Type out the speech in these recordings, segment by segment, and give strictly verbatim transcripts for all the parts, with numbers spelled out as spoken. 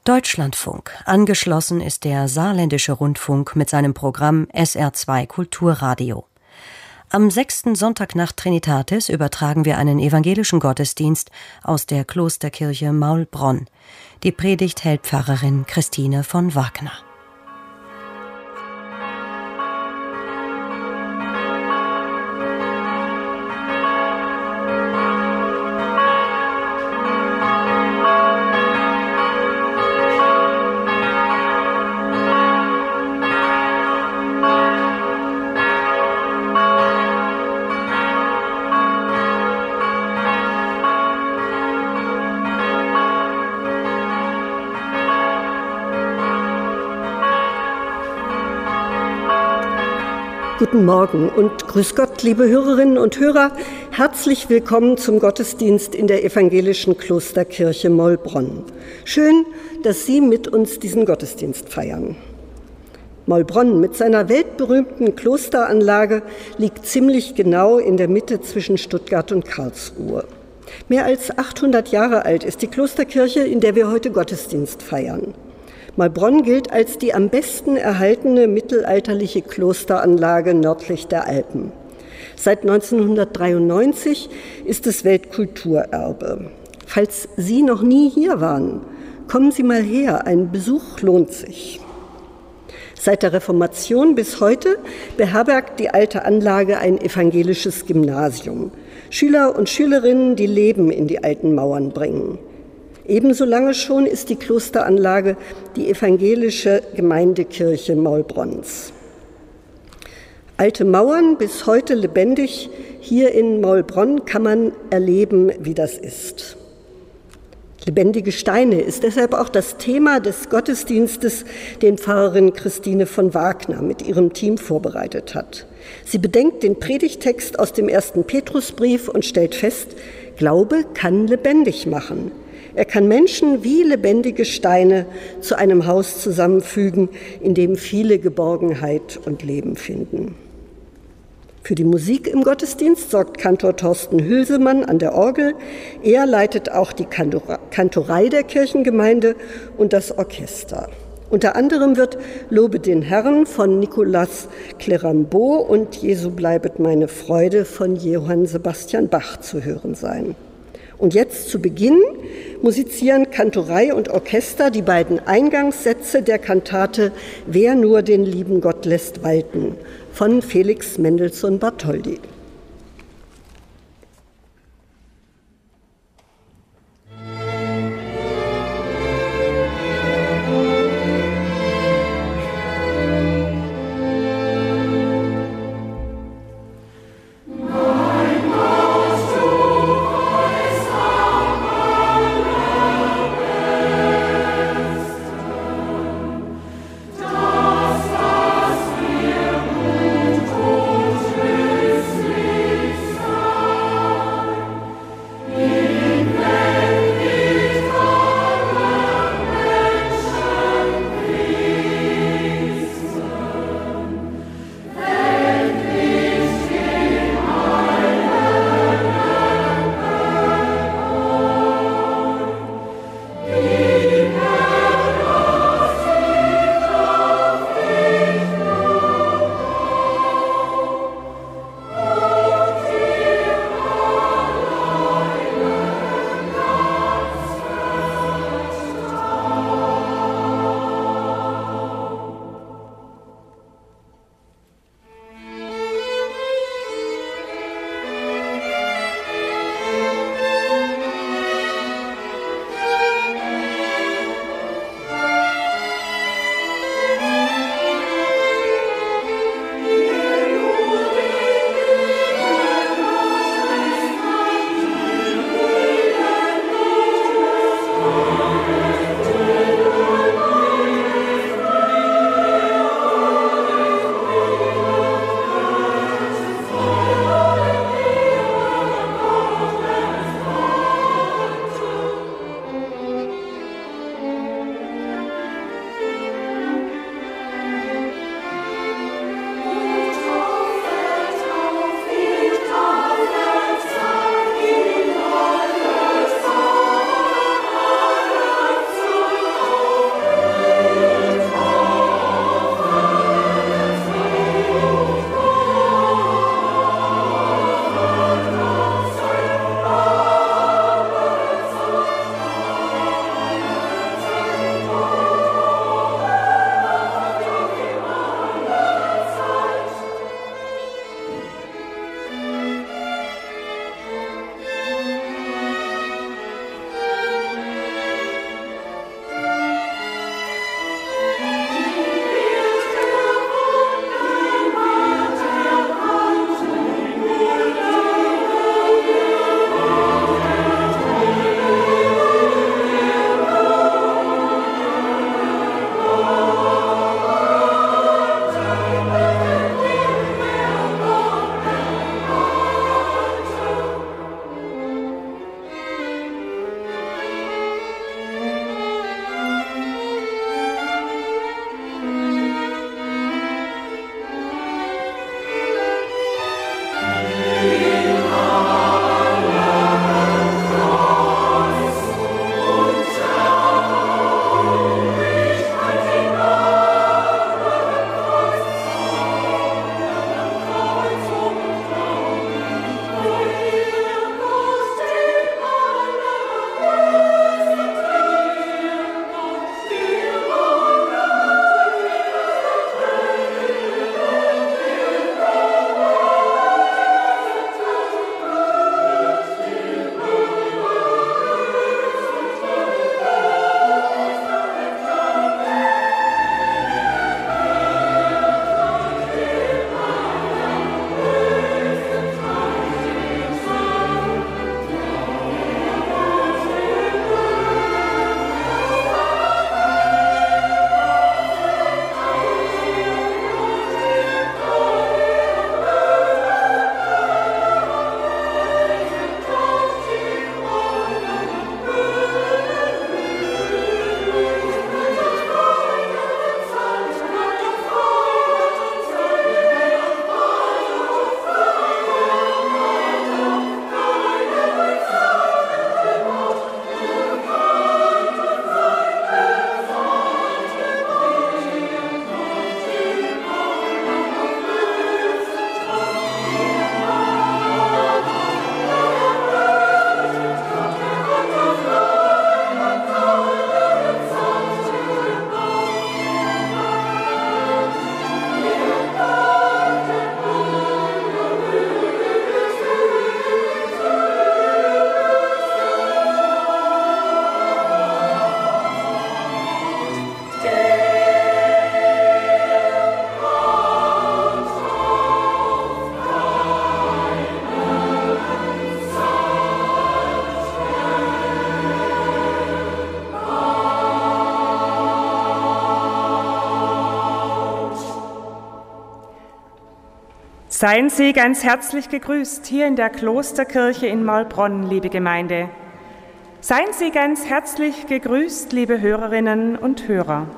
Deutschlandfunk. Angeschlossen ist der Saarländische Rundfunk mit seinem Programm S R zwei Kulturradio. Am sechsten Sonntag nach Trinitatis übertragen wir einen evangelischen Gottesdienst aus der Klosterkirche Maulbronn. Die Predigt hält Pfarrerin Christine von Wagner. Guten Morgen und grüß Gott, liebe Hörerinnen und Hörer. Herzlich willkommen zum Gottesdienst in der evangelischen Klosterkirche Maulbronn. Schön, dass Sie mit uns diesen Gottesdienst feiern. Maulbronn mit seiner weltberühmten Klosteranlage liegt ziemlich genau in der Mitte zwischen Stuttgart und Karlsruhe. Mehr als achthundert Jahre alt ist die Klosterkirche, in der wir heute Gottesdienst feiern. Maulbronn gilt als die am besten erhaltene mittelalterliche Klosteranlage nördlich der Alpen. Seit neunzehnhundertdreiundneunzig ist es Weltkulturerbe. Falls Sie noch nie hier waren, kommen Sie mal her, ein Besuch lohnt sich. Seit der Reformation bis heute beherbergt die alte Anlage ein evangelisches Gymnasium. Schüler und Schülerinnen, die Leben in die alten Mauern bringen. Ebenso lange schon ist die Klosteranlage die evangelische Gemeindekirche Maulbronns. Alte Mauern, bis heute lebendig, hier in Maulbronn kann man erleben, wie das ist. Lebendige Steine ist deshalb auch das Thema des Gottesdienstes, den Pfarrerin Christine von Wagner mit ihrem Team vorbereitet hat. Sie bedenkt den Predigtext aus dem ersten Petrusbrief und stellt fest, Glaube kann lebendig machen. Er kann Menschen wie lebendige Steine zu einem Haus zusammenfügen, in dem viele Geborgenheit und Leben finden. Für die Musik im Gottesdienst sorgt Kantor Thorsten Hülsemann an der Orgel. Er leitet auch die Kantorei der Kirchengemeinde und das Orchester. Unter anderem wird Lobe den Herrn von Nicolas Clérambault und Jesu bleibet meine Freude von Johann Sebastian Bach zu hören sein. Und jetzt zu Beginn musizieren Kantorei und Orchester die beiden Eingangssätze der Kantate Wer nur den lieben Gott lässt walten von Felix Mendelssohn Bartholdy. Das, was wir gut tut, ist Seien Sie ganz herzlich gegrüßt hier in der Klosterkirche in Maulbronn, liebe Gemeinde. Seien Sie ganz herzlich gegrüßt, liebe Hörerinnen und Hörer.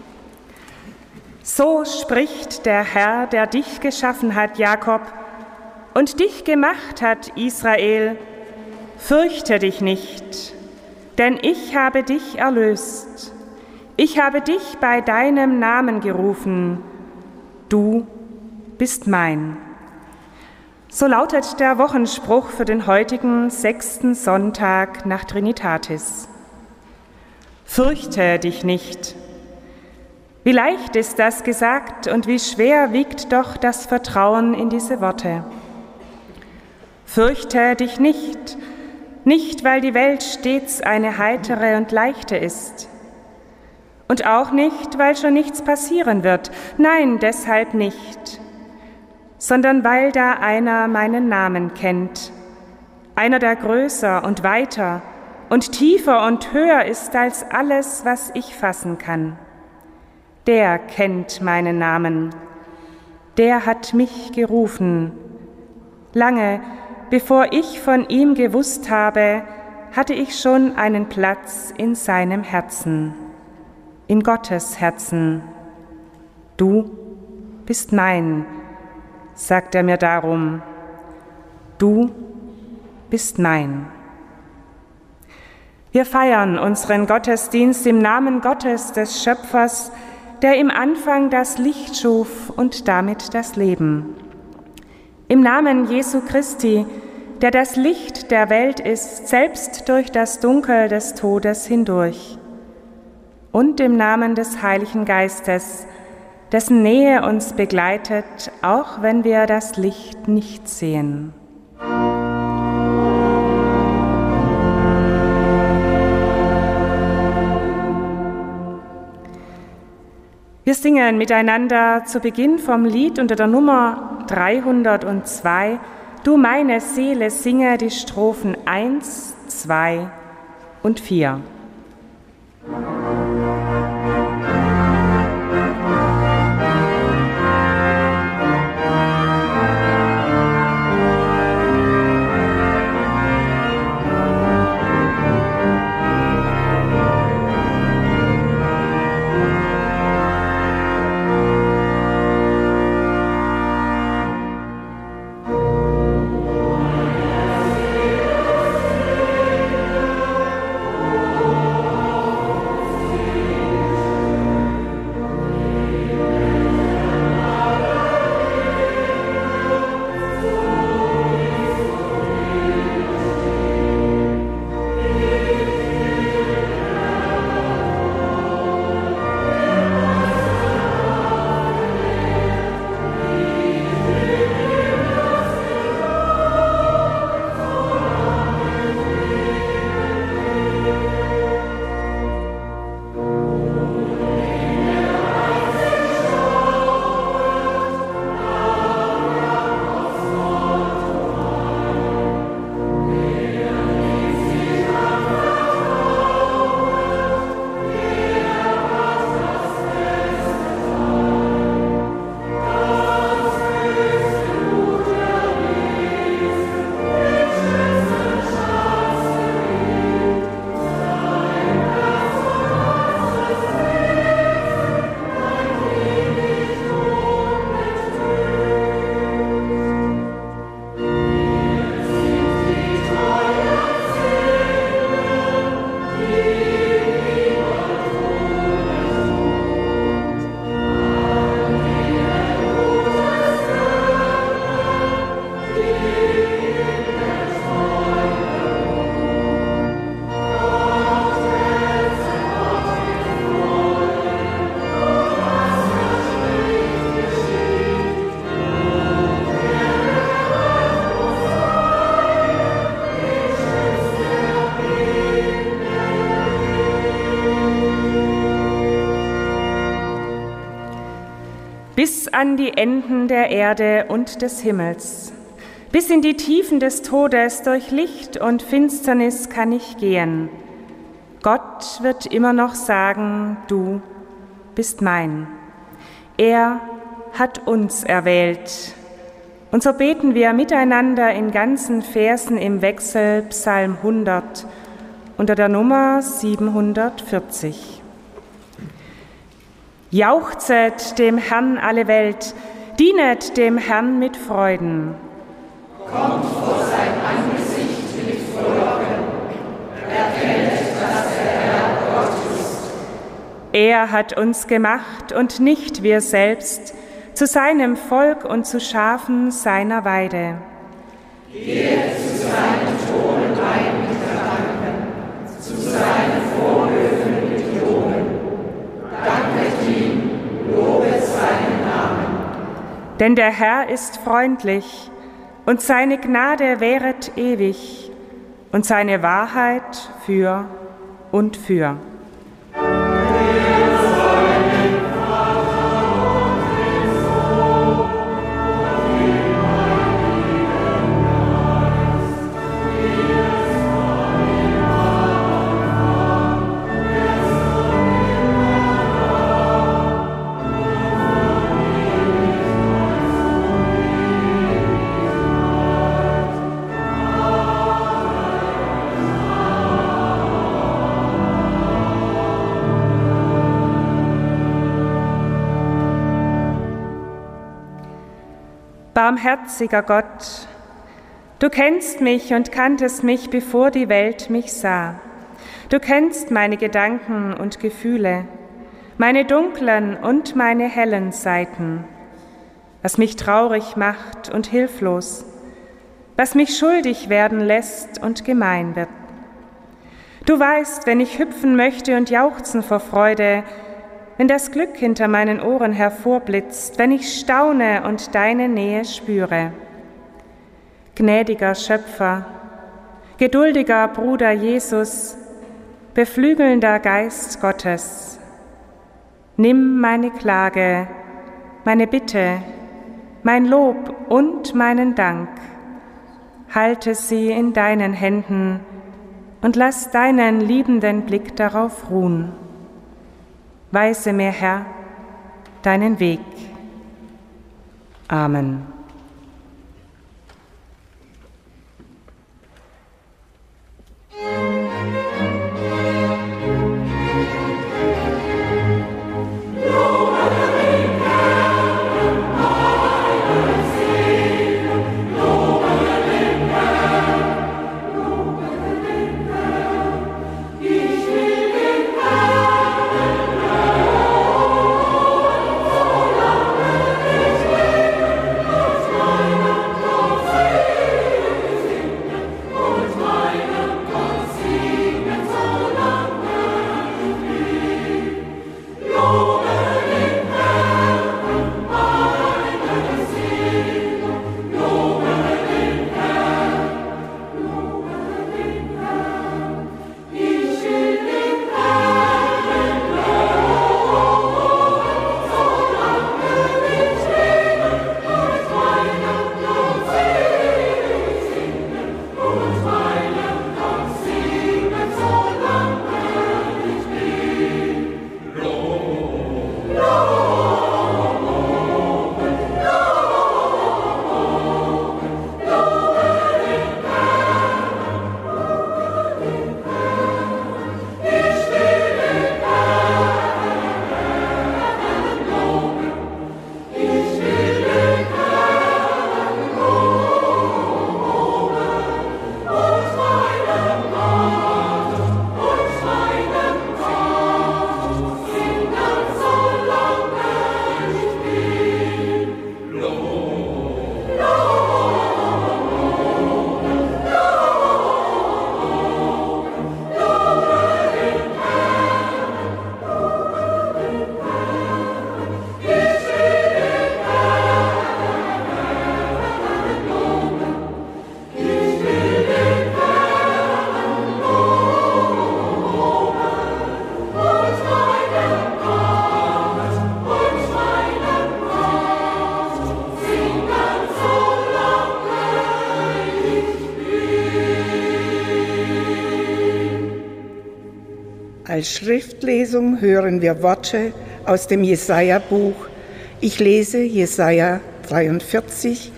So spricht der Herr, der dich geschaffen hat, Jakob, und dich gemacht hat, Israel. Fürchte dich nicht, denn ich habe dich erlöst. Ich habe dich bei deinem Namen gerufen. Du bist mein. So lautet der Wochenspruch für den heutigen sechsten Sonntag nach Trinitatis. Fürchte dich nicht. Wie leicht ist das gesagt und wie schwer wiegt doch das Vertrauen in diese Worte. Fürchte dich nicht, nicht weil die Welt stets eine heitere und leichte ist. Und auch nicht, weil schon nichts passieren wird. Nein, deshalb nicht. Sondern weil da einer meinen Namen kennt. Einer, der größer und weiter und tiefer und höher ist als alles, was ich fassen kann. Der kennt meinen Namen. Der hat mich gerufen. Lange, bevor ich von ihm gewusst habe, hatte ich schon einen Platz in seinem Herzen. In Gottes Herzen. Du bist mein, sagt er mir darum. Du bist mein. Wir feiern unseren Gottesdienst im Namen Gottes, des Schöpfers, der im Anfang das Licht schuf und damit das Leben. Im Namen Jesu Christi, der das Licht der Welt ist, selbst durch das Dunkel des Todes hindurch. Und im Namen des Heiligen Geistes, dessen Nähe uns begleitet, auch wenn wir das Licht nicht sehen. Wir singen miteinander zu Beginn vom Lied unter der Nummer dreihundertzwei, Du meine Seele, singe die Strophen eins, zwei und vier. bis an die Enden der Erde und des Himmels. Bis in die Tiefen des Todes, durch Licht und Finsternis kann ich gehen. Gott wird immer noch sagen, du bist mein. Er hat uns erwählt, Und so beten wir miteinander in ganzen Versen im Wechsel Psalm hundert unter der Nummer siebenhundertvierzig. Jauchzet dem Herrn alle Welt, dienet dem Herrn mit Freuden. Kommt vor sein Angesicht mit Frohlocken, erkennt, dass der Herr Gott ist. Er hat uns gemacht und nicht wir selbst, zu seinem Volk und zu Schafen seiner Weide. Geht zu seinen Toren ein mit Gedanken, zu seinen Vorhöfen mit Loben. Danket ihm, lobet seinen Namen. Denn der Herr ist freundlich, und seine Gnade währet ewig, und seine Wahrheit für und für. Barmherziger Gott, du kennst mich und kanntest mich, bevor die Welt mich sah. Du kennst meine Gedanken und Gefühle, meine dunklen und meine hellen Seiten, was mich traurig macht und hilflos, was mich schuldig werden lässt und gemein wird. Du weißt, wenn ich hüpfen möchte und jauchzen vor Freude, wenn das Glück hinter meinen Ohren hervorblitzt, wenn ich staune und deine Nähe spüre. Gnädiger Schöpfer, geduldiger Bruder Jesus, beflügelnder Geist Gottes, nimm meine Klage, meine Bitte, mein Lob und meinen Dank, halte sie in deinen Händen und lass deinen liebenden Blick darauf ruhen. Weise mir, Herr, deinen Weg. Amen. Als Schriftlesung hören wir Worte aus dem Jesaja-Buch. Ich lese Jesaja dreiundvierzig,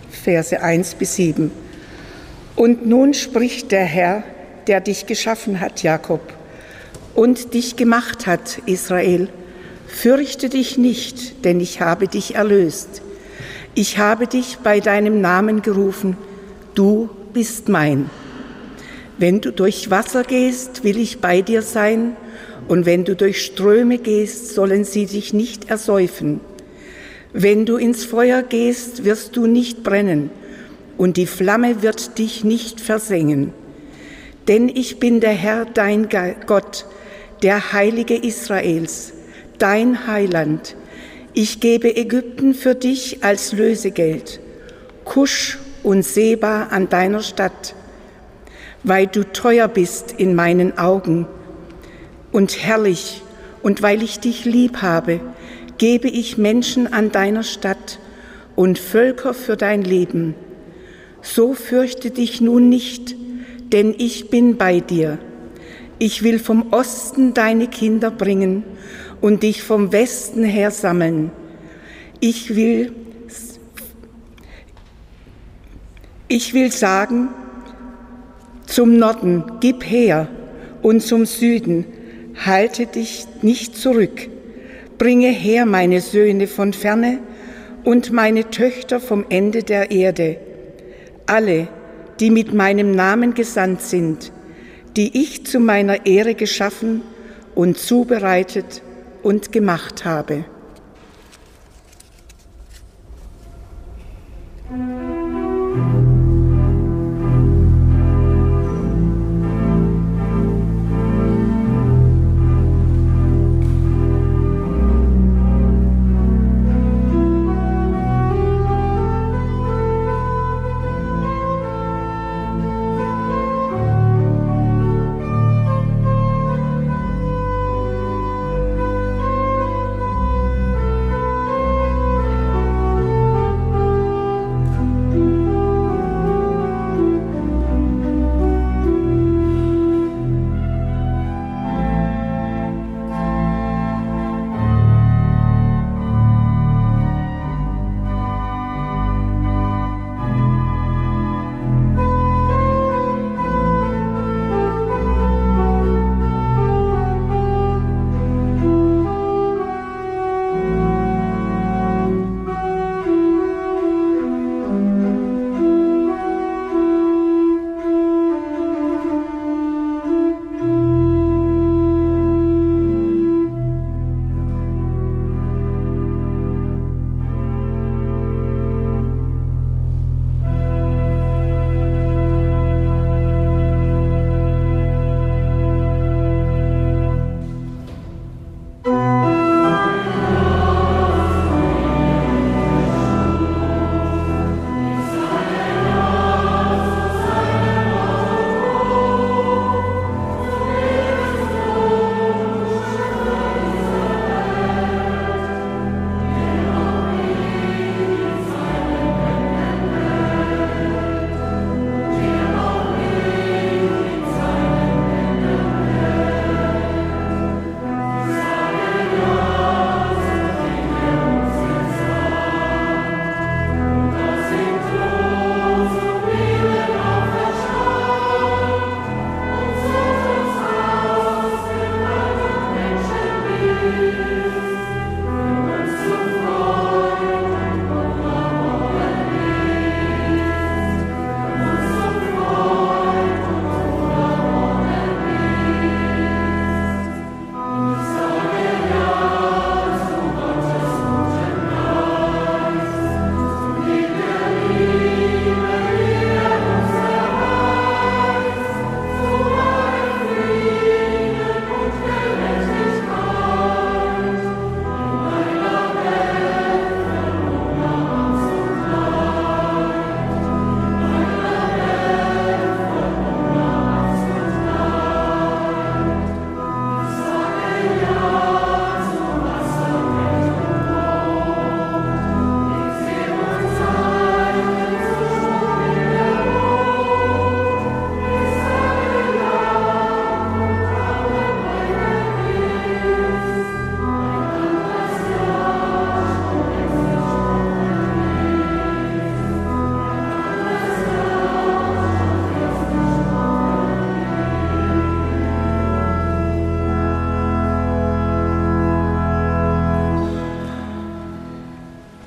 Verse eins bis sieben. Und nun spricht der Herr, der dich geschaffen hat, Jakob, und dich gemacht hat, Israel. Fürchte dich nicht, denn ich habe dich erlöst. Ich habe dich bei deinem Namen gerufen, du bist mein. Wenn du durch Wasser gehst, will ich bei dir sein, und wenn du durch Ströme gehst, sollen sie dich nicht ersäufen. Wenn du ins Feuer gehst, wirst du nicht brennen, und die Flamme wird dich nicht versengen. Denn ich bin der Herr, dein Gott, der Heilige Israels, dein Heiland. Ich gebe Ägypten für dich als Lösegeld, Kusch und Seba an deiner Stadt, weil du teuer bist in meinen Augen und herrlich, und weil ich dich lieb habe, gebe ich Menschen an deiner Stadt und Völker für dein Leben. So fürchte dich nun nicht, denn ich bin bei dir. Ich will vom Osten deine Kinder bringen und dich vom Westen her sammeln. Ich will, ich will sagen, zum Norden, gib her, und zum Süden, halte dich nicht zurück. Bringe her meine Söhne von ferne und meine Töchter vom Ende der Erde. Alle, die mit meinem Namen gesandt sind, die ich zu meiner Ehre geschaffen und zubereitet und gemacht habe.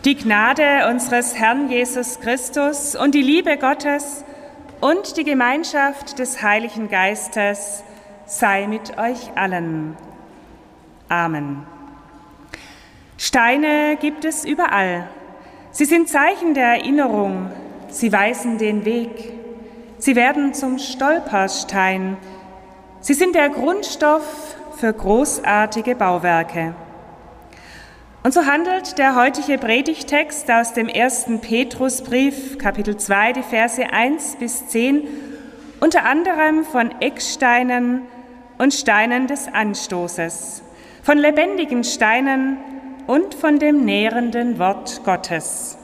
Die Gnade unseres Herrn Jesus Christus und die Liebe Gottes und die Gemeinschaft des Heiligen Geistes sei mit euch allen. Amen. Steine gibt es überall. Sie sind Zeichen der Erinnerung. Sie weisen den Weg. Sie werden zum Stolperstein. Sie sind der Grundstoff für großartige Bauwerke. Und so handelt der heutige Predigttext aus dem ersten Petrusbrief, Kapitel zwei, die Verse eins bis zehn, unter anderem von Ecksteinen und Steinen des Anstoßes, von lebendigen Steinen und von dem nährenden Wort Gottes.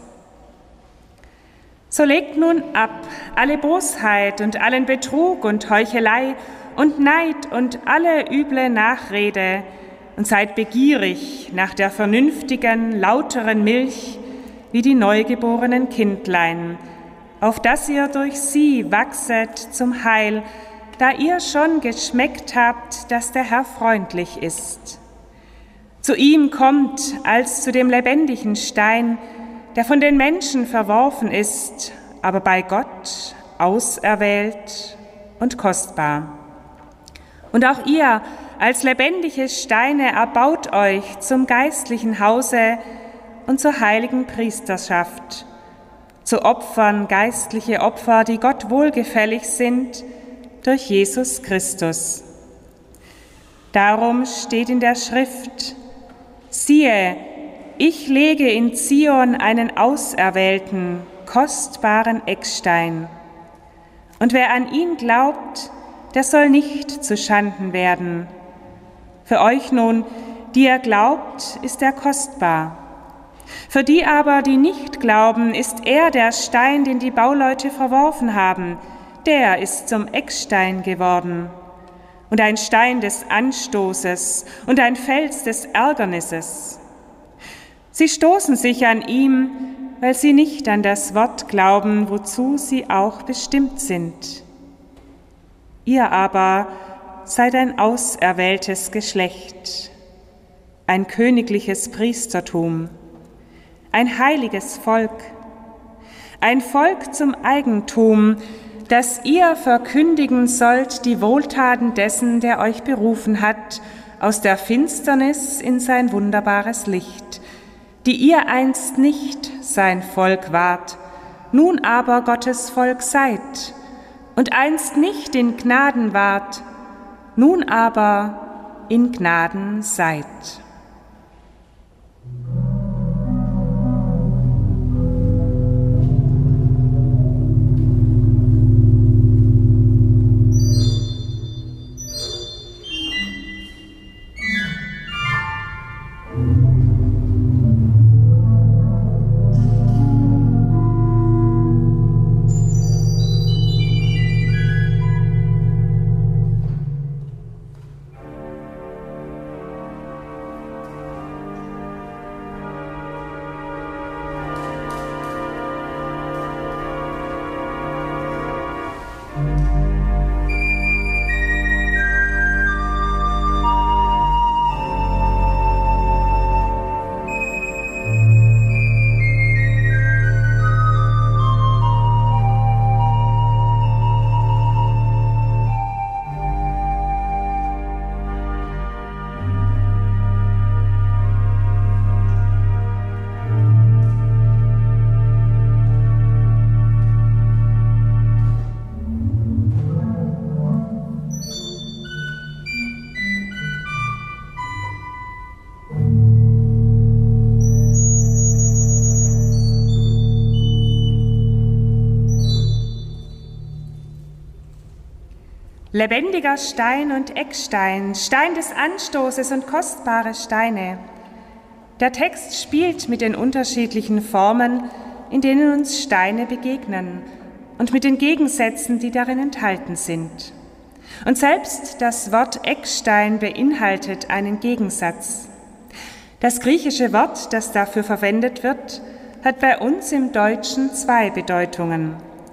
So legt nun ab alle Bosheit und allen Betrug und Heuchelei und Neid und alle üble Nachrede, und seid begierig nach der vernünftigen, lauteren Milch, wie die neugeborenen Kindlein, auf dass ihr durch sie wachset zum Heil, da ihr schon geschmeckt habt, dass der Herr freundlich ist. Zu ihm kommt als zu dem lebendigen Stein, der von den Menschen verworfen ist, aber bei Gott auserwählt und kostbar. Und auch ihr, als lebendige Steine erbaut euch zum geistlichen Hause und zur heiligen Priesterschaft, zu Opfern geistliche Opfer, die Gott wohlgefällig sind, durch Jesus Christus. Darum steht in der Schrift: Siehe, ich lege in Zion einen auserwählten, kostbaren Eckstein. Und wer an ihn glaubt, der soll nicht zu Schanden werden. Für euch nun, die ihr glaubt, ist er kostbar. Für die aber, die nicht glauben, ist er der Stein, den die Bauleute verworfen haben. Der ist zum Eckstein geworden. Und ein Stein des Anstoßes und ein Fels des Ärgernisses. Sie stoßen sich an ihm, weil sie nicht an das Wort glauben, wozu sie auch bestimmt sind. Ihr aber seid ein auserwähltes Geschlecht, ein königliches Priestertum, ein heiliges Volk, ein Volk zum Eigentum, dass ihr verkündigen sollt die Wohltaten dessen, der euch berufen hat, aus der Finsternis in sein wunderbares Licht, die ihr einst nicht sein Volk wart, nun aber Gottes Volk seid, und einst nicht in Gnaden wart, nun aber in Gnaden seid. Lebendiger Stein und Eckstein, Stein des Anstoßes und kostbare Steine. Der Text spielt mit den unterschiedlichen Formen, in denen uns Steine begegnen und mit den Gegensätzen, die darin enthalten sind. Und selbst das Wort Eckstein beinhaltet einen Gegensatz. Das griechische Wort, das dafür verwendet wird, hat bei uns im Deutschen zwei Bedeutungen.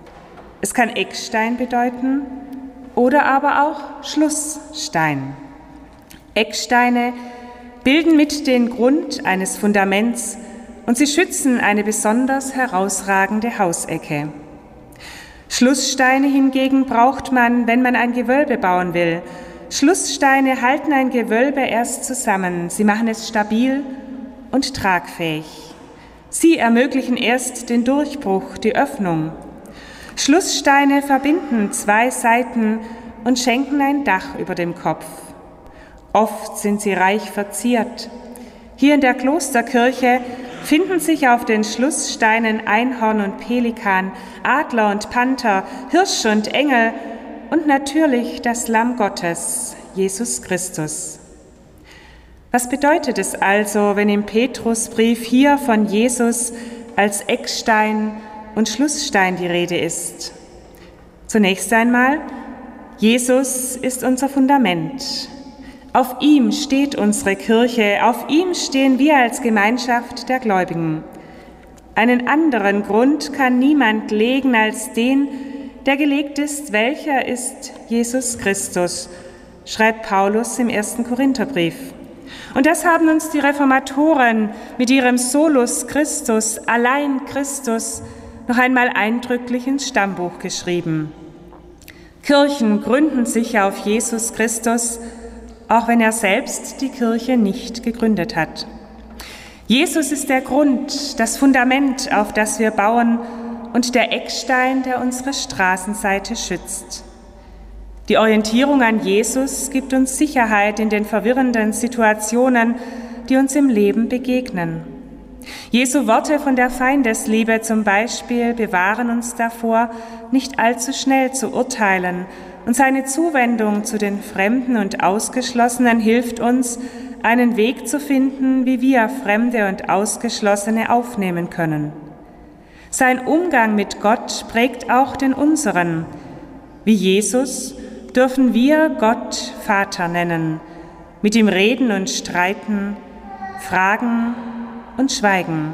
Es kann Eckstein bedeuten oder aber auch Schlussstein. Ecksteine bilden mit den Grund eines Fundaments und sie schützen eine besonders herausragende Hausecke. Schlusssteine hingegen braucht man, wenn man ein Gewölbe bauen will. Schlusssteine halten ein Gewölbe erst zusammen. Sie machen es stabil und tragfähig. Sie ermöglichen erst den Durchbruch, die Öffnung. Schlusssteine verbinden zwei Seiten und schenken ein Dach über dem Kopf. Oft sind sie reich verziert. Hier in der Klosterkirche finden sich auf den Schlusssteinen Einhorn und Pelikan, Adler und Panther, Hirsch und Engel und natürlich das Lamm Gottes, Jesus Christus. Was bedeutet es also, wenn im Petrusbrief hier von Jesus als Eckstein und Schlussstein die Rede ist? Zunächst einmal, Jesus ist unser Fundament. Auf ihm steht unsere Kirche, auf ihm stehen wir als Gemeinschaft der Gläubigen. Einen anderen Grund kann niemand legen als den, der gelegt ist, welcher ist Jesus Christus, schreibt Paulus im ersten Korintherbrief. Und das haben uns die Reformatoren mit ihrem Solus Christus, allein Christus, noch einmal eindrücklich ins Stammbuch geschrieben. Kirchen gründen sich auf Jesus Christus, auch wenn er selbst die Kirche nicht gegründet hat. Jesus ist der Grund, das Fundament, auf das wir bauen, und der Eckstein, der unsere Straßenseite schützt. Die Orientierung an Jesus gibt uns Sicherheit in den verwirrenden Situationen, die uns im Leben begegnen. Jesu Worte von der Feindesliebe zum Beispiel bewahren uns davor, nicht allzu schnell zu urteilen, und seine Zuwendung zu den Fremden und Ausgeschlossenen hilft uns, einen Weg zu finden, wie wir Fremde und Ausgeschlossene aufnehmen können. Sein Umgang mit Gott prägt auch den unseren. Wie Jesus dürfen wir Gott Vater nennen, mit ihm reden und streiten, fragen und schweigen.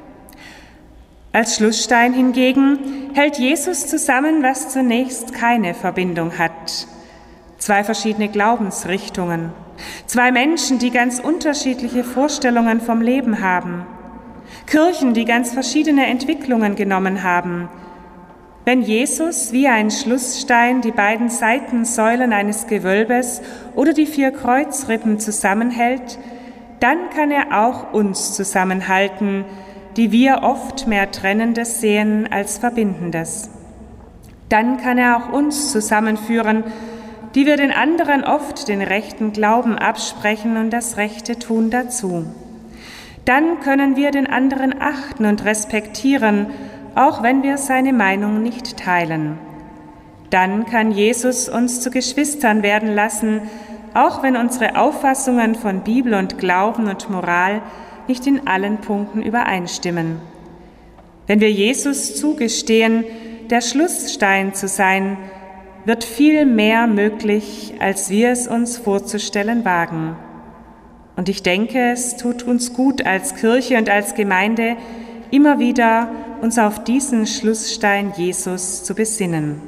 Als Schlussstein hingegen hält Jesus zusammen, was zunächst keine Verbindung hat. Zwei verschiedene Glaubensrichtungen, zwei Menschen, die ganz unterschiedliche Vorstellungen vom Leben haben, Kirchen, die ganz verschiedene Entwicklungen genommen haben. Wenn Jesus wie ein Schlussstein die beiden Seitensäulen eines Gewölbes oder die vier Kreuzrippen zusammenhält, dann kann er auch uns zusammenhalten, die wir oft mehr Trennendes sehen als Verbindendes. Dann kann er auch uns zusammenführen, die wir den anderen oft den rechten Glauben absprechen und das rechte Tun dazu. Dann können wir den anderen achten und respektieren, auch wenn wir seine Meinung nicht teilen. Dann kann Jesus uns zu Geschwistern werden lassen, auch wenn unsere Auffassungen von Bibel und Glauben und Moral nicht in allen Punkten übereinstimmen. Wenn wir Jesus zugestehen, der Schlussstein zu sein, wird viel mehr möglich, als wir es uns vorzustellen wagen. Und ich denke, es tut uns gut als Kirche und als Gemeinde, immer wieder uns auf diesen Schlussstein Jesus zu besinnen.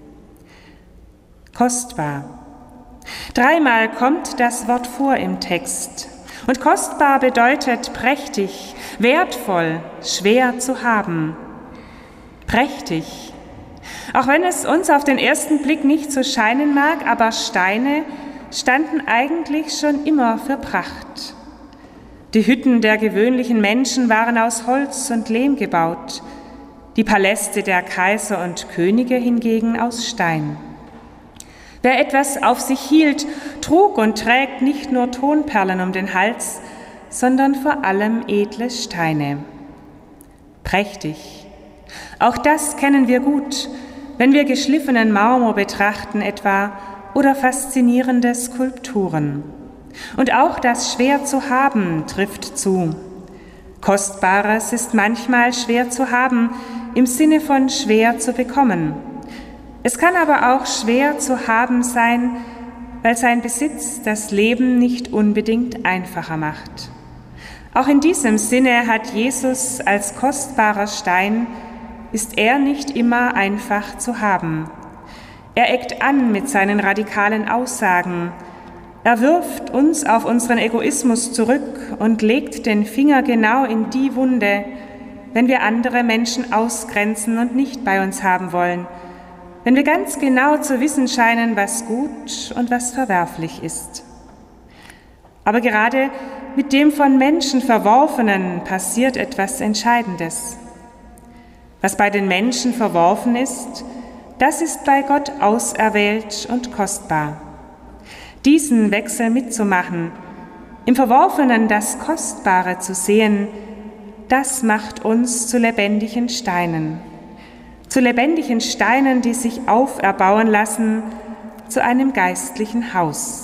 Kostbar. Dreimal kommt das Wort vor im Text. Und kostbar bedeutet prächtig, wertvoll, schwer zu haben. Prächtig. Auch wenn es uns auf den ersten Blick nicht so scheinen mag, aber Steine standen eigentlich schon immer für Pracht. Die Hütten der gewöhnlichen Menschen waren aus Holz und Lehm gebaut, die Paläste der Kaiser und Könige hingegen aus Stein. Wer etwas auf sich hielt, trug und trägt nicht nur Tonperlen um den Hals, sondern vor allem edle Steine. Prächtig. Auch das kennen wir gut, wenn wir geschliffenen Marmor betrachten etwa oder faszinierende Skulpturen. Und auch das schwer zu haben trifft zu. Kostbares ist manchmal schwer zu haben, im Sinne von schwer zu bekommen. Es kann aber auch schwer zu haben sein, weil sein Besitz das Leben nicht unbedingt einfacher macht. Auch in diesem Sinne hat Jesus als kostbarer Stein, ist er nicht immer einfach zu haben. Er eckt an mit seinen radikalen Aussagen. Er wirft uns auf unseren Egoismus zurück und legt den Finger genau in die Wunde, wenn wir andere Menschen ausgrenzen und nicht bei uns haben wollen, wenn wir ganz genau zu wissen scheinen, was gut und was verwerflich ist. Aber gerade mit dem von Menschen Verworfenen passiert etwas Entscheidendes. Was bei den Menschen verworfen ist, das ist bei Gott auserwählt und kostbar. Diesen Wechsel mitzumachen, im Verworfenen das Kostbare zu sehen, das macht uns zu lebendigen Steinen. Zu lebendigen Steinen, die sich auferbauen lassen zu einem geistlichen Haus.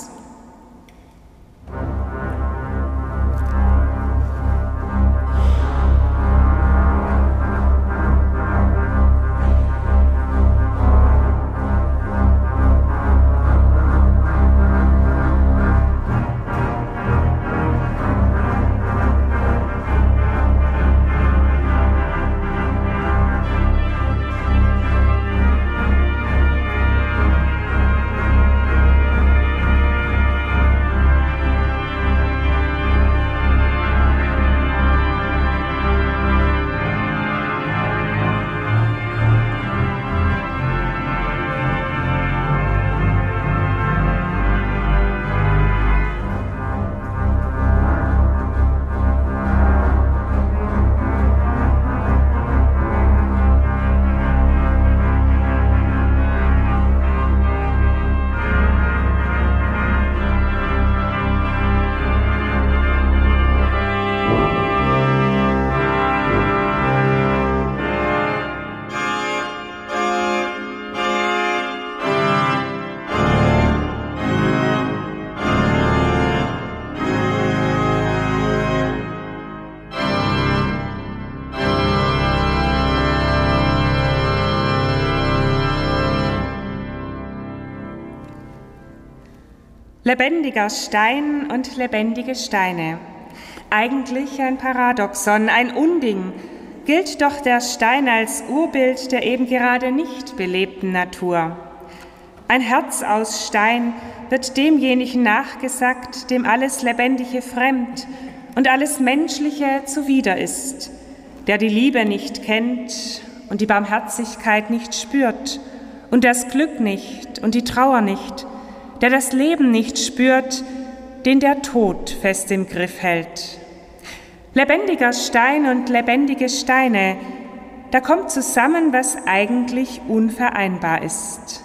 Lebendiger Stein und lebendige Steine. Eigentlich ein Paradoxon, ein Unding. Gilt doch der Stein als Urbild der eben gerade nicht belebten Natur. Ein Herz aus Stein wird demjenigen nachgesagt, dem alles Lebendige fremd und alles Menschliche zuwider ist, der die Liebe nicht kennt und die Barmherzigkeit nicht spürt und das Glück nicht und die Trauer nicht, der das Leben nicht spürt, den der Tod fest im Griff hält. Lebendiger Stein und lebendige Steine, da kommt zusammen, was eigentlich unvereinbar ist.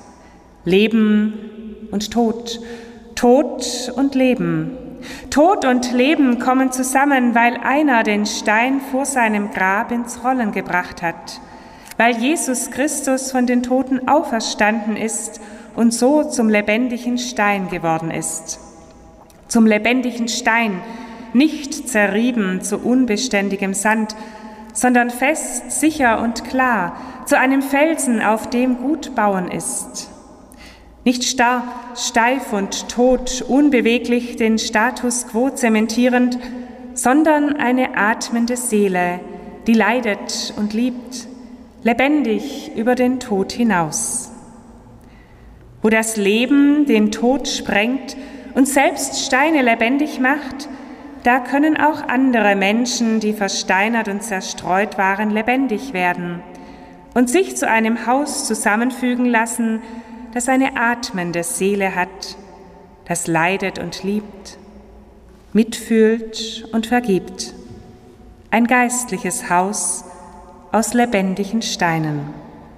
Leben und Tod, Tod und Leben. Tod und Leben kommen zusammen, weil einer den Stein vor seinem Grab ins Rollen gebracht hat, weil Jesus Christus von den Toten auferstanden ist und so zum lebendigen Stein geworden ist. Zum lebendigen Stein, nicht zerrieben zu unbeständigem Sand, sondern fest, sicher und klar, zu einem Felsen, auf dem gut bauen ist. Nicht starr, steif und tot, unbeweglich den Status quo zementierend, sondern eine atmende Seele, die leidet und liebt, lebendig über den Tod hinaus. Wo das Leben den Tod sprengt und selbst Steine lebendig macht, da können auch andere Menschen, die versteinert und zerstreut waren, lebendig werden und sich zu einem Haus zusammenfügen lassen, das eine atmende Seele hat, das leidet und liebt, mitfühlt und vergibt. Ein geistliches Haus aus lebendigen Steinen.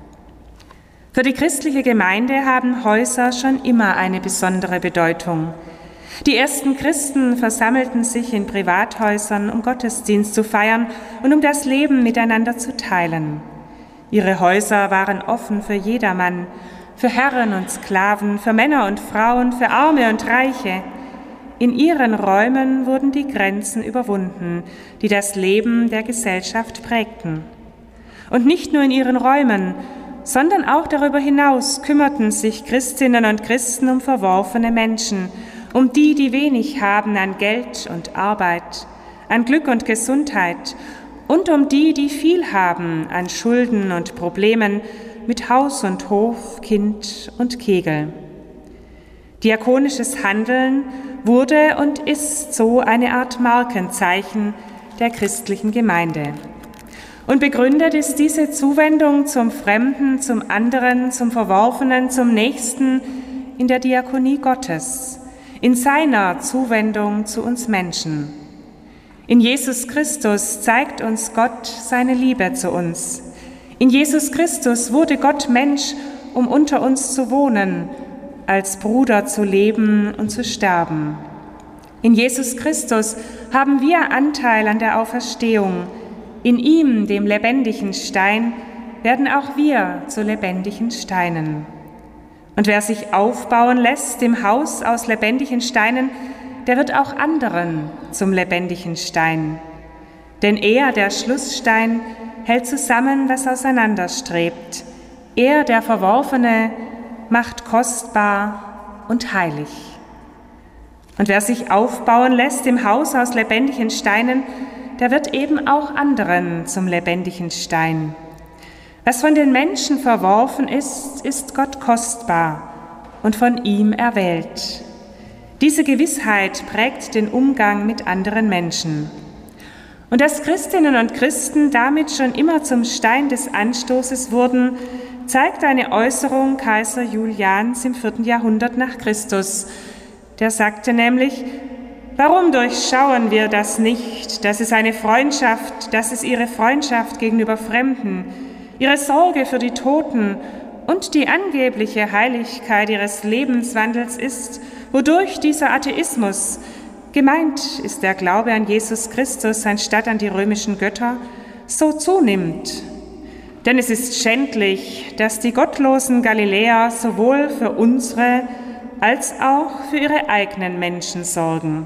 Für die christliche Gemeinde haben Häuser schon immer eine besondere Bedeutung. Die ersten Christen versammelten sich in Privathäusern, um Gottesdienst zu feiern und um das Leben miteinander zu teilen. Ihre Häuser waren offen für jedermann, für Herren und Sklaven, für Männer und Frauen, für Arme und Reiche. In ihren Räumen wurden die Grenzen überwunden, die das Leben der Gesellschaft prägten. Und nicht nur in ihren Räumen, sondern auch darüber hinaus kümmerten sich Christinnen und Christen um verworfene Menschen, um die, die wenig haben an Geld und Arbeit, an Glück und Gesundheit und um die, die viel haben an Schulden und Problemen mit Haus und Hof, Kind und Kegel. Diakonisches Handeln wurde und ist so eine Art Markenzeichen der christlichen Gemeinde. Und begründet ist diese Zuwendung zum Fremden, zum anderen, zum Verworfenen, zum Nächsten in der Diakonie Gottes, in seiner Zuwendung zu uns Menschen. In Jesus Christus zeigt uns Gott seine Liebe zu uns. In Jesus Christus wurde Gott Mensch, um unter uns zu wohnen, als Bruder zu leben und zu sterben. In Jesus Christus haben wir Anteil an der Auferstehung. In ihm, dem lebendigen Stein, werden auch wir zu lebendigen Steinen. Und wer sich aufbauen lässt im Haus aus lebendigen Steinen, der wird auch anderen zum lebendigen Stein. Denn er, der Schlussstein, hält zusammen, was auseinanderstrebt. Er, der Verworfene, macht kostbar und heilig. Und wer sich aufbauen lässt im Haus aus lebendigen Steinen, der wird eben auch anderen zum lebendigen Stein. Was von den Menschen verworfen ist, ist Gott kostbar und von ihm erwählt. Diese Gewissheit prägt den Umgang mit anderen Menschen. Und dass Christinnen und Christen damit schon immer zum Stein des Anstoßes wurden, zeigt eine Äußerung Kaiser Julians im vierten Jahrhundert nach Christus. Der sagte nämlich: Warum durchschauen wir das nicht, dass es eine Freundschaft, dass es ihre Freundschaft gegenüber Fremden, ihre Sorge für die Toten und die angebliche Heiligkeit ihres Lebenswandels ist, wodurch dieser Atheismus, gemeint ist der Glaube an Jesus Christus anstatt an die römischen Götter, so zunimmt. Denn es ist schändlich, dass die gottlosen Galiläer sowohl für unsere als auch für ihre eigenen Menschen sorgen.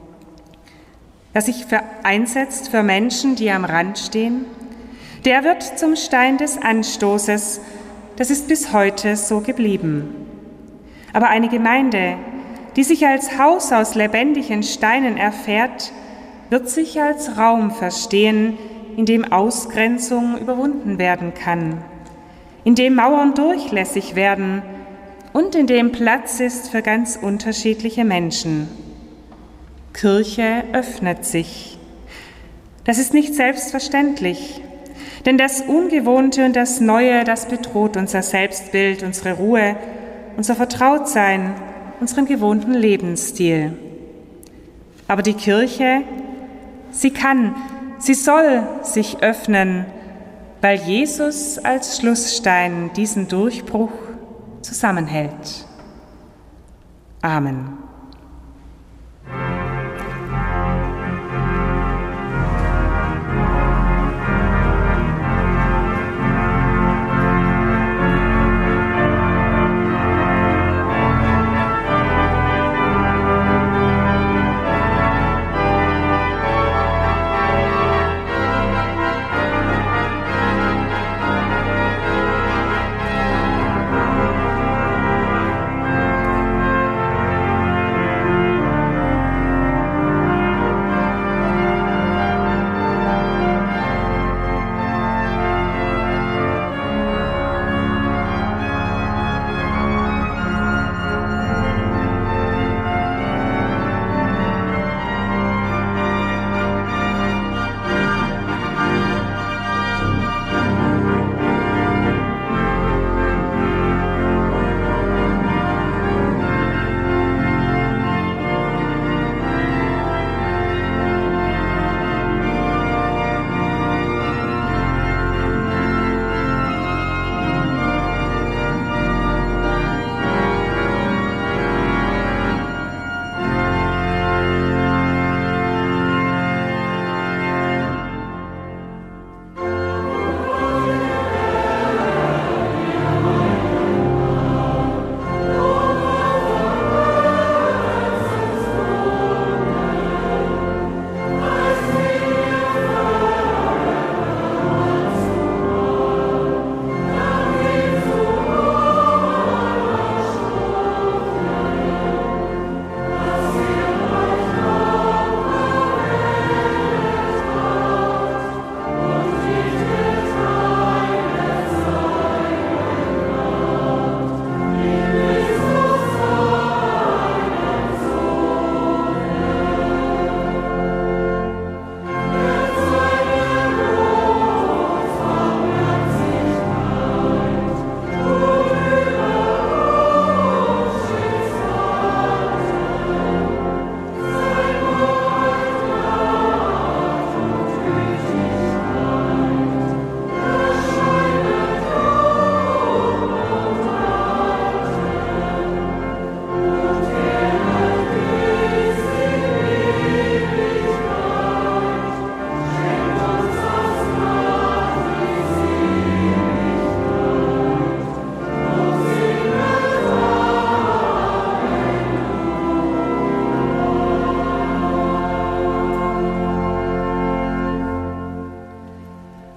Wer sich für einsetzt für Menschen, die am Rand stehen, der wird zum Stein des Anstoßes. Das ist bis heute so geblieben. Aber eine Gemeinde, die sich als Haus aus lebendigen Steinen erfährt, wird sich als Raum verstehen, in dem Ausgrenzung überwunden werden kann, in dem Mauern durchlässig werden und in dem Platz ist für ganz unterschiedliche Menschen. Kirche öffnet sich. Das ist nicht selbstverständlich, denn das Ungewohnte und das Neue, das bedroht unser Selbstbild, unsere Ruhe, unser Vertrautsein, unseren gewohnten Lebensstil. Aber die Kirche, sie kann, sie soll sich öffnen, weil Jesus als Schlussstein diesen Durchbruch zusammenhält. Amen.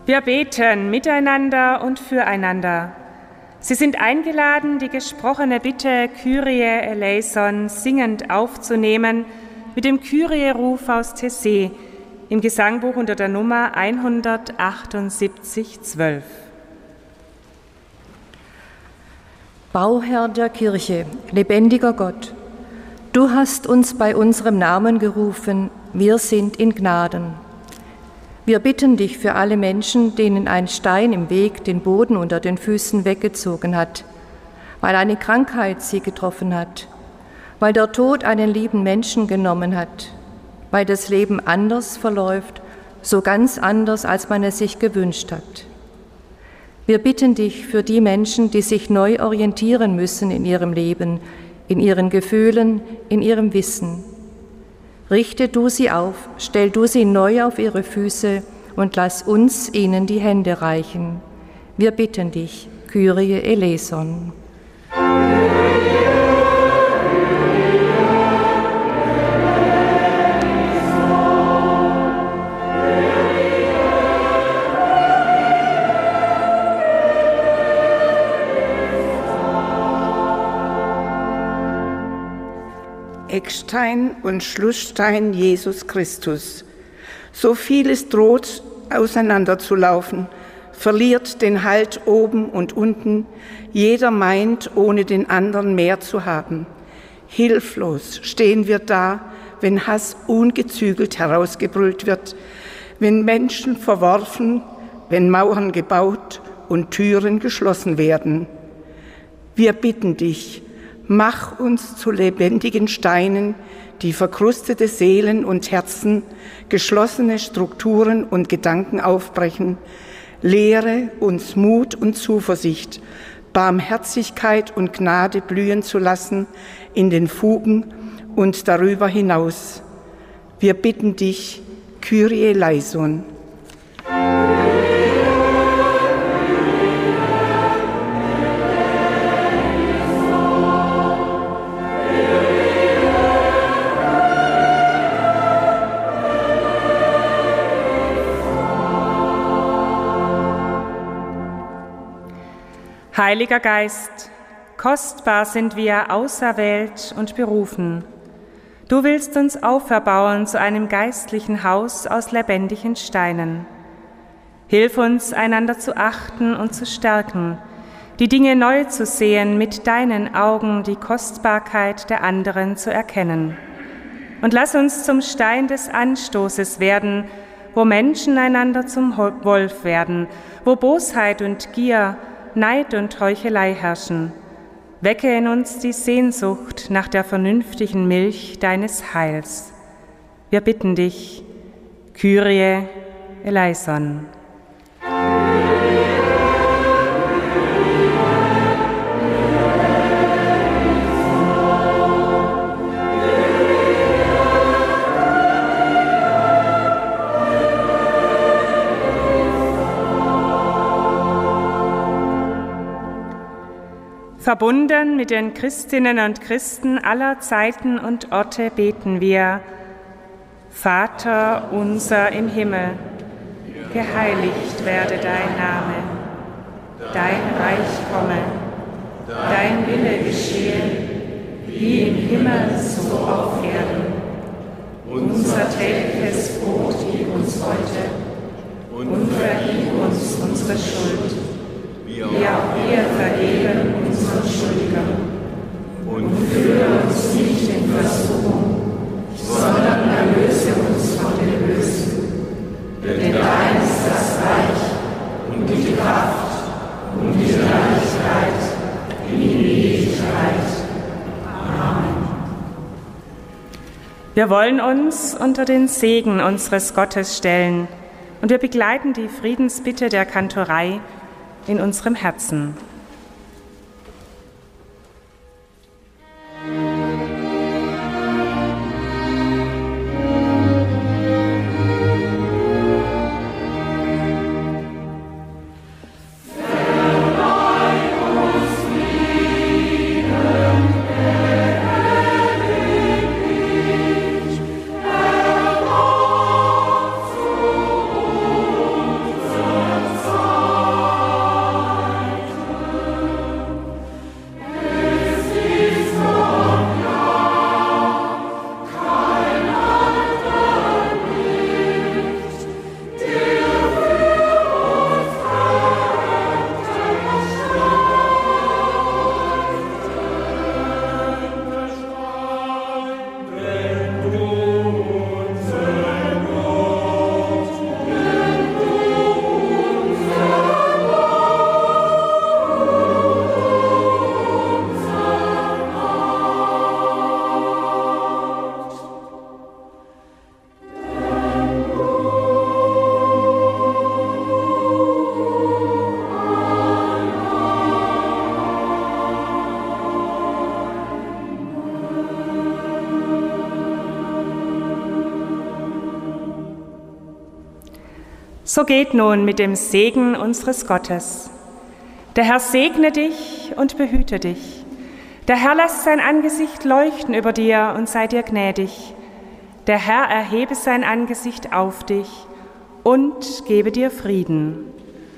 Wir beten miteinander und füreinander. Sie sind eingeladen, die gesprochene Bitte Kyrie eleison singend aufzunehmen mit dem Kyrie-Ruf aus Tessé im Gesangbuch unter der Nummer hundertachtundsiebzig zwölf. Bauherr der Kirche, lebendiger Gott, du hast uns bei unserem Namen gerufen, wir sind in Gnaden. Wir bitten dich für alle Menschen, denen ein Stein im Weg den Boden unter den Füßen weggezogen hat, weil eine Krankheit sie getroffen hat, weil der Tod einen lieben Menschen genommen hat, weil das Leben anders verläuft, so ganz anders, als man es sich gewünscht hat. Wir bitten dich für die Menschen, die sich neu orientieren müssen in ihrem Leben, in ihren Gefühlen, in ihrem Wissen. Richte du sie auf, stell du sie neu auf ihre Füße und lass uns ihnen die Hände reichen. Wir bitten dich, Kyrie eleison. Eckstein und Schlussstein Jesus Christus. So vieles droht auseinanderzulaufen, verliert den Halt oben und unten, jeder meint, ohne den anderen mehr zu haben. Hilflos stehen wir da, wenn Hass ungezügelt herausgebrüllt wird, wenn Menschen verworfen, wenn Mauern gebaut und Türen geschlossen werden. Wir bitten dich, mach uns zu lebendigen Steinen, die verkrustete Seelen und Herzen, geschlossene Strukturen und Gedanken aufbrechen. Lehre uns Mut und Zuversicht, Barmherzigkeit und Gnade blühen zu lassen in den Fugen und darüber hinaus. Wir bitten dich, Kyrie eleison. Heiliger Geist, kostbar sind wir auserwählt und berufen. Du willst uns auferbauen zu einem geistlichen Haus aus lebendigen Steinen. Hilf uns, einander zu achten und zu stärken, die Dinge neu zu sehen, mit deinen Augen die Kostbarkeit der anderen zu erkennen. Und lass uns zum Stein des Anstoßes werden, wo Menschen einander zum Wolf werden, wo Bosheit und Gier, Neid und Heuchelei herrschen. Wecke in uns die Sehnsucht nach der vernünftigen Milch deines Heils. Wir bitten dich, Kyrie eleison. Verbunden mit den Christinnen und Christen aller Zeiten und Orte beten wir: Vater unser im Himmel, geheiligt werde dein Name, dein Reich komme, dein Wille geschehe, wie im Himmel so auf Erden. Unser tägliches Brot gib uns heute und vergib uns unsere Schuld, wie auch wir vergeben unseren Schuldigern. Und führe uns nicht in Versuchung, sondern erlöse uns von dem Bösen. Denn dein ist das Reich und die Kraft und die Herrlichkeit in Ewigkeit. Amen. Wir wollen uns unter den Segen unseres Gottes stellen und wir begleiten die Friedensbitte der Kantorei in unserem Herzen. Amen. So geht nun mit dem Segen unseres Gottes. Der Herr segne dich und behüte dich. Der Herr lässt sein Angesicht leuchten über dir und sei dir gnädig. Der Herr erhebe sein Angesicht auf dich und gebe dir Frieden.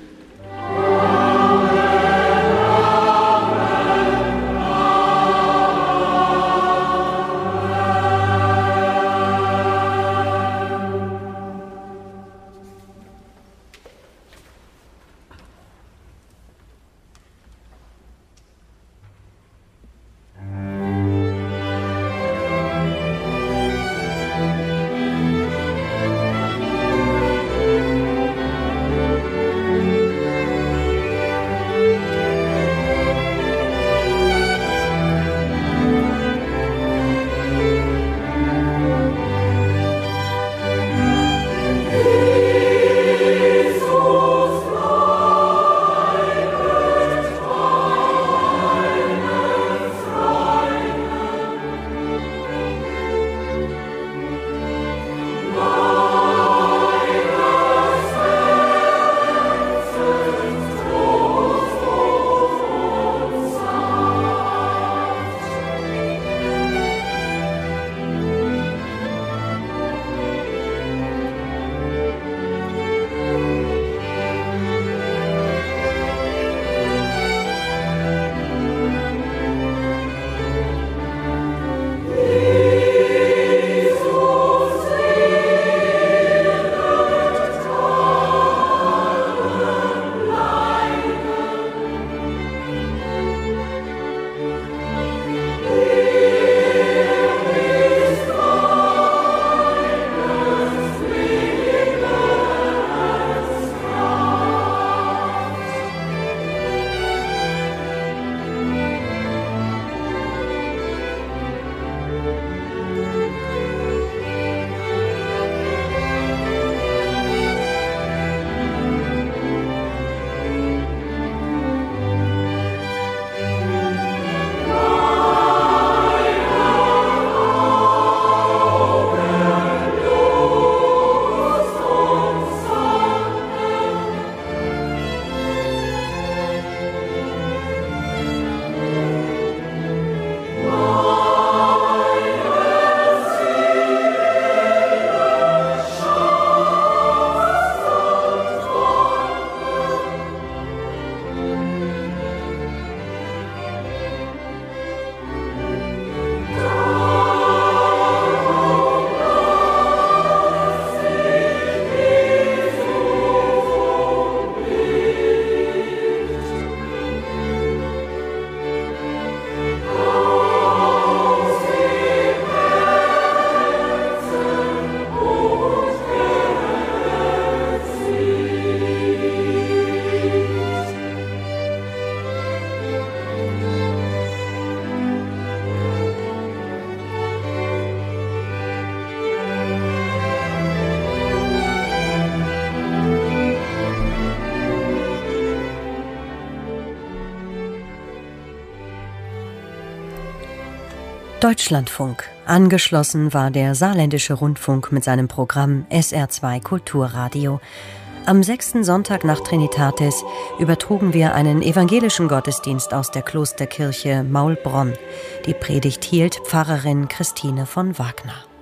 Deutschlandfunk. Angeschlossen war der Saarländische Rundfunk mit seinem Programm S R zwei Kulturradio. Am sechsten Sonntag nach Trinitatis übertrugen wir einen evangelischen Gottesdienst aus der Klosterkirche Maulbronn. Die Predigt hielt Pfarrerin Christine von Wagner.